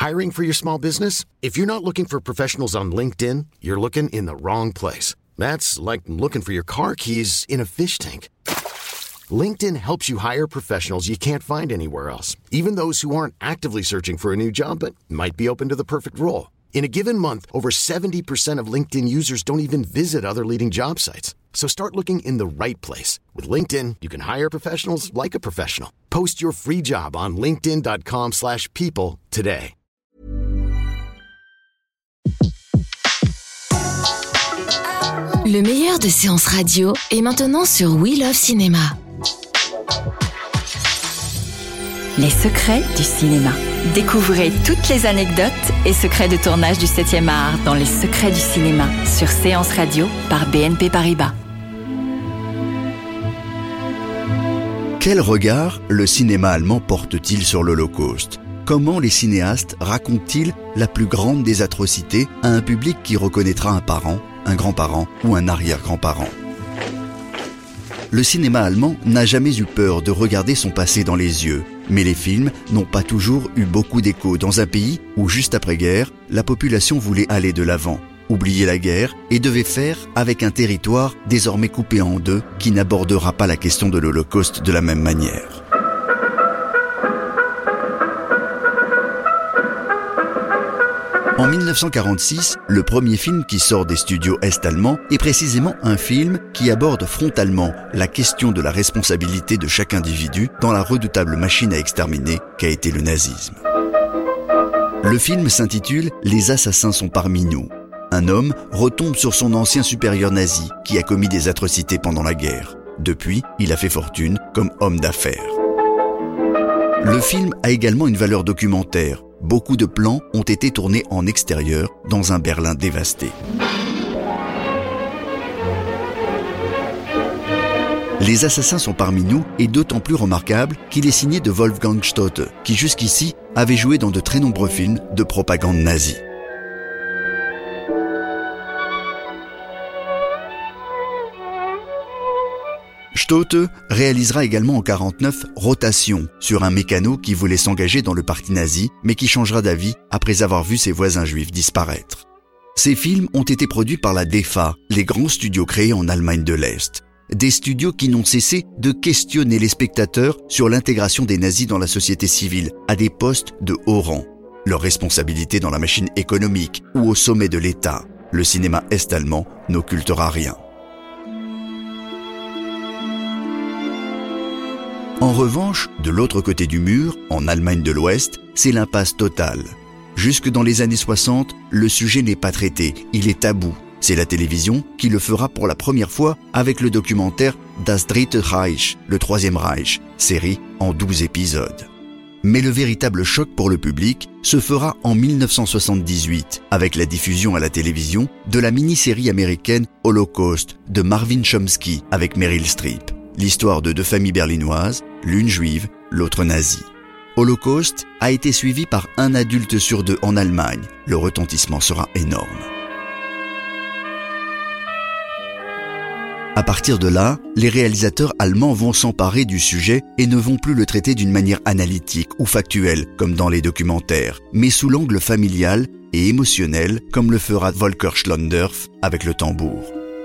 Hiring for your small business? If you're not looking for professionals on LinkedIn, you're looking in the wrong place. That's like looking for your car keys in a fish tank. LinkedIn helps you hire professionals you can't find anywhere else, even those who aren't actively searching for a new job but might be open to the perfect role. In a given month, over 70% of LinkedIn users don't even visit other leading job sites. So start looking in the right place. With LinkedIn, you can hire professionals like a professional. Post your free job on linkedin.com/people today. Le meilleur de séances radio est maintenant sur We Love Cinéma. Les secrets du cinéma. Découvrez toutes les anecdotes et secrets de tournage du 7e art dans Les secrets du cinéma sur Séance Radio par BNP Paribas. Quel regard le cinéma allemand porte-t-il sur l'Holocauste ? Comment les cinéastes racontent-ils la plus grande des atrocités à un public qui reconnaîtra un parent, un grand-parent ou un arrière-grand-parent ? Le cinéma allemand n'a jamais eu peur de regarder son passé dans les yeux, mais les films n'ont pas toujours eu beaucoup d'écho dans un pays où, juste après-guerre, la population voulait aller de l'avant, oublier la guerre et devait faire avec un territoire désormais coupé en deux qui n'abordera pas la question de l'Holocauste de la même manière. En 1946, le premier film qui sort des studios est-allemands est précisément un film qui aborde frontalement la question de la responsabilité de chaque individu dans la redoutable machine à exterminer qu'a été le nazisme. Le film s'intitule « Les assassins sont parmi nous ». Un homme retombe sur son ancien supérieur nazi qui a commis des atrocités pendant la guerre. Depuis, il a fait fortune comme homme d'affaires. Le film a également une valeur documentaire. Beaucoup de plans ont été tournés en extérieur dans un Berlin dévasté. Les assassins sont parmi nous est d'autant plus remarquable qu'il est signé de Wolfgang Stotte, qui jusqu'ici avait joué dans de très nombreux films de propagande nazie. Stotte réalisera également en 1949 Rotation sur un mécano qui voulait s'engager dans le parti nazi mais qui changera d'avis après avoir vu ses voisins juifs disparaître. Ces films ont été produits par la DEFA, les grands studios créés en Allemagne de l'Est. Des studios qui n'ont cessé de questionner les spectateurs sur l'intégration des nazis dans la société civile à des postes de haut rang, leur responsabilité dans la machine économique ou au sommet de l'État. Le cinéma est-allemand n'occultera rien. En revanche, de l'autre côté du mur, en Allemagne de l'Ouest, c'est l'impasse totale. Jusque dans les années 60, le sujet n'est pas traité, il est tabou. C'est la télévision qui le fera pour la première fois avec le documentaire Das Dritte Reich, le Troisième Reich, série en 12 épisodes. Mais le véritable choc pour le public se fera en 1978 avec la diffusion à la télévision de la mini-série américaine Holocaust de Marvin Chomsky avec Meryl Streep. L'histoire de deux familles berlinoises, l'une juive, l'autre nazie. Holocaust a été suivi par 1 adulte sur 2 en Allemagne. Le retentissement sera énorme. À partir de là, les réalisateurs allemands vont s'emparer du sujet et ne vont plus le traiter d'une manière analytique ou factuelle, comme dans les documentaires, mais sous l'angle familial et émotionnel, comme le fera Volker Schlondorf avec Le Tambour.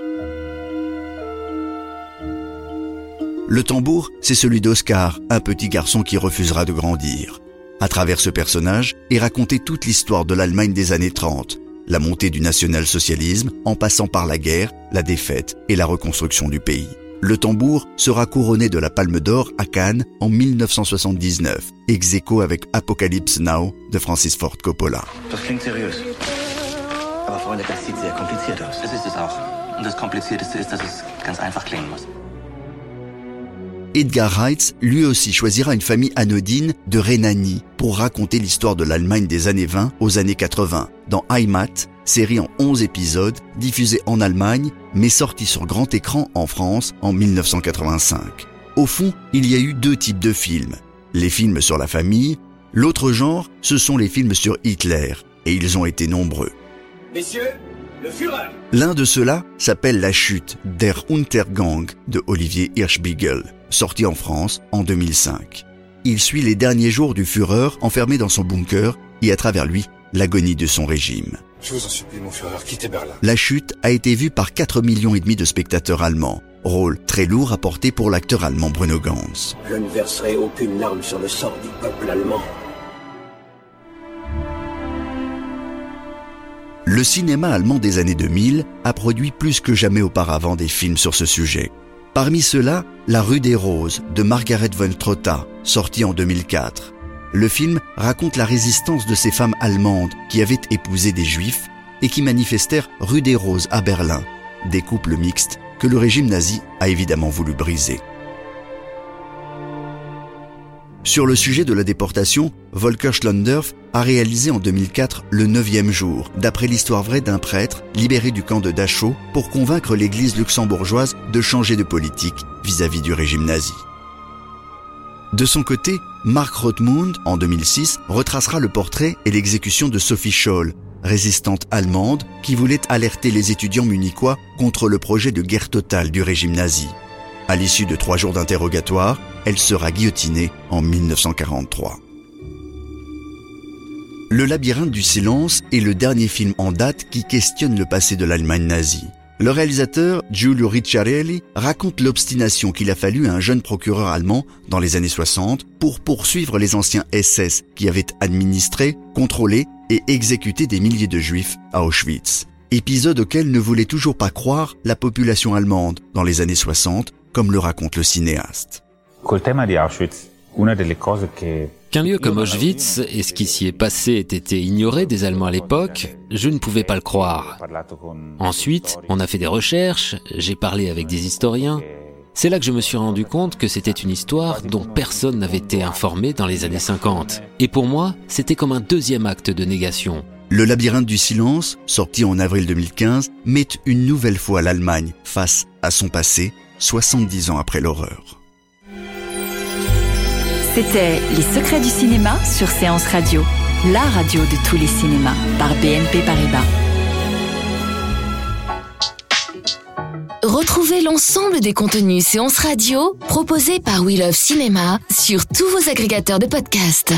Le Tambour, c'est celui d'Oscar, un petit garçon qui refusera de grandir. À travers ce personnage est racontée toute l'histoire de l'Allemagne des années 30, la montée du national-socialisme en passant par la guerre, la défaite et la reconstruction du pays. Le Tambour sera couronné de la Palme d'Or à Cannes en 1979, ex aequo avec Apocalypse Now de Francis Ford Coppola. Das klingt seriös. Aber Freunde, das sieht sehr kompliziert aus. Das ist es auch. Und das Komplizierteste ist, dass es ganz einfach klingen muss. Edgar Reitz, lui aussi, choisira une famille anodine de Rhénanie pour raconter l'histoire de l'Allemagne des années 20 aux années 80, dans Heimat, série en 11 épisodes, diffusée en Allemagne, mais sortie sur grand écran en France en 1985. Au fond, il y a eu 2 types de films. Les films sur la famille, l'autre genre, ce sont les films sur Hitler, et ils ont été nombreux. Messieurs, le Führer! L'un de ceux-là s'appelle La Chute, Der Untergang de Olivier Hirschbiegel, sorti en France en 2005. Il suit les derniers jours du Führer enfermé dans son bunker et à travers lui, l'agonie de son régime. Je vous en supplie, mon Führer, quittez Berlin. La chute a été vue par 4,5 millions de spectateurs allemands. Rôle très lourd à porter pour l'acteur allemand Bruno Ganz. Je ne verserai aucune larme sur le sort du peuple allemand. Le cinéma allemand des années 2000 a produit plus que jamais auparavant des films sur ce sujet. Parmi ceux-là, La Rue des Roses de Margaret von Trotta, sorti en 2004. Le film raconte la résistance de ces femmes allemandes qui avaient épousé des juifs et qui manifestèrent rue des Roses à Berlin, des couples mixtes que le régime nazi a évidemment voulu briser. Sur le sujet de la déportation, Volker Schlondorf a réalisé en 2004 Le 9e jour, d'après l'histoire vraie d'un prêtre libéré du camp de Dachau pour convaincre l'église luxembourgeoise de changer de politique vis-à-vis du régime nazi. De son côté, Mark Rothmund, en 2006, retracera le portrait et l'exécution de Sophie Scholl, résistante allemande qui voulait alerter les étudiants munichois contre le projet de guerre totale du régime nazi. À l'issue de 3 jours d'interrogatoire, elle sera guillotinée en 1943. Le labyrinthe du silence est le dernier film en date qui questionne le passé de l'Allemagne nazie. Le réalisateur Giulio Ricciarelli raconte l'obstination qu'il a fallu à un jeune procureur allemand dans les années 60 pour poursuivre les anciens SS qui avaient administré, contrôlé et exécuté des milliers de juifs à Auschwitz. Épisode auquel ne voulait toujours pas croire la population allemande dans les années 60, comme le raconte le cinéaste. Qu'un lieu comme Auschwitz et ce qui s'y est passé ait été ignoré des Allemands à l'époque, je ne pouvais pas le croire. Ensuite, on a fait des recherches, j'ai parlé avec des historiens. C'est là que je me suis rendu compte que c'était une histoire dont personne n'avait été informé dans les années 50. Et pour moi, c'était comme un deuxième acte de négation. Le labyrinthe du silence, sorti en avril 2015, met une nouvelle fois l'Allemagne face à son passé, 70 ans après l'horreur. C'était Les Secrets du cinéma sur Séance Radio, la radio de tous les cinémas, par BNP Paribas. Retrouvez l'ensemble des contenus Séance Radio proposés par We Love Cinéma sur tous vos agrégateurs de podcasts.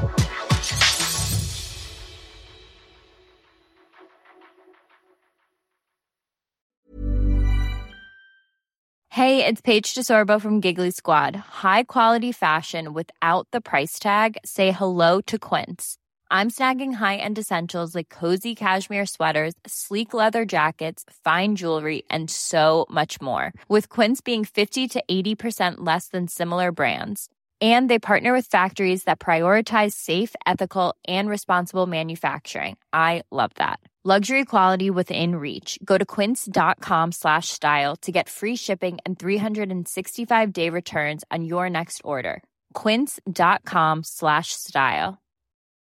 Hey, it's Paige DeSorbo from Giggly Squad. High quality fashion without the price tag. Say hello to Quince. I'm snagging high-end essentials like cozy cashmere sweaters, sleek leather jackets, fine jewelry, and so much more. With Quince being 50 to 80% less than similar brands. And they partner with factories that prioritize safe, ethical, and responsible manufacturing. I love that. Luxury quality within reach. Go to quince.com/style to get free shipping and 365-day returns on your next order. Quince.com/style.